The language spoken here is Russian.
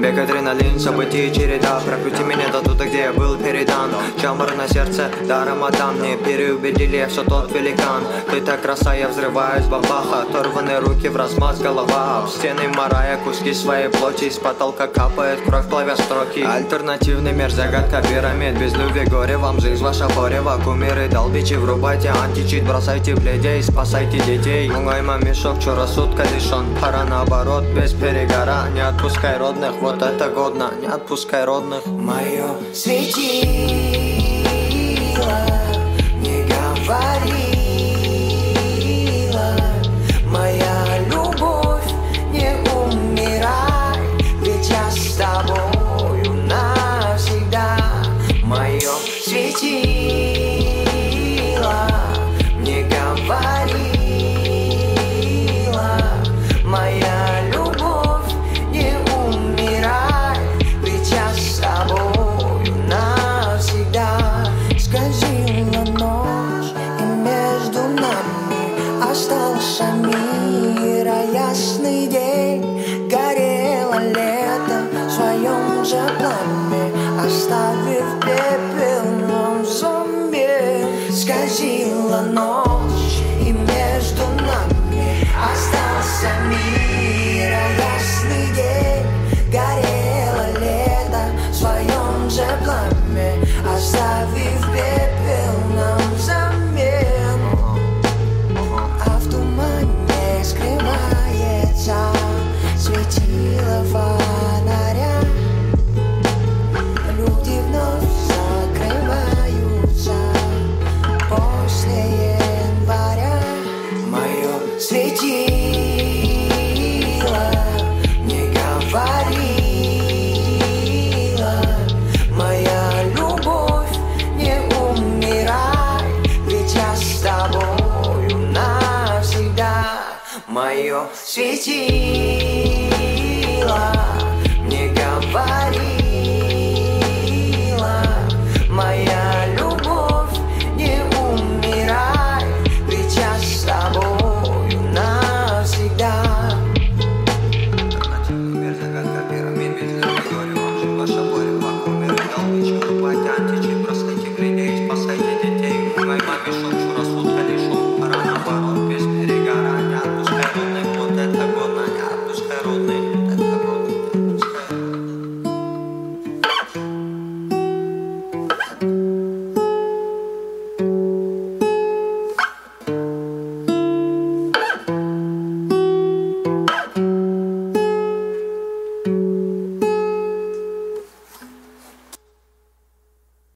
Бег, адреналин, события, череда. Прокрути меня до туда, где я был передан. Чамбар на сердце, да рамадан. Не переубедили, я все тот великан. Ты так краса, я взрываюсь, бабаха. Оторванные руки в размаз, голова об стены марая. Куски своей плоти, из потолка капает кровь, плавя строки. Альтернативный мир, загадка пирамид. Без любви горе, вам жизнь ваша порева. Кумиры, долбичи, врубайте античит. Бросайте бледей, спасайте детей. Мугайма мешок, чё рассудка лишён. Пора наоборот, без перегора. Не отпускай родных, вот это годно. Не отпускай родных. Мое светило не говорила: моя любовь, не умирай, ведь я с тобою навсегда. Мое светило не говорила: моя любовь, не умирай, ведь я с тобою навсегда. Скользила ночь, и между нами остался мир, а ясный день горело лето в своем же пламени.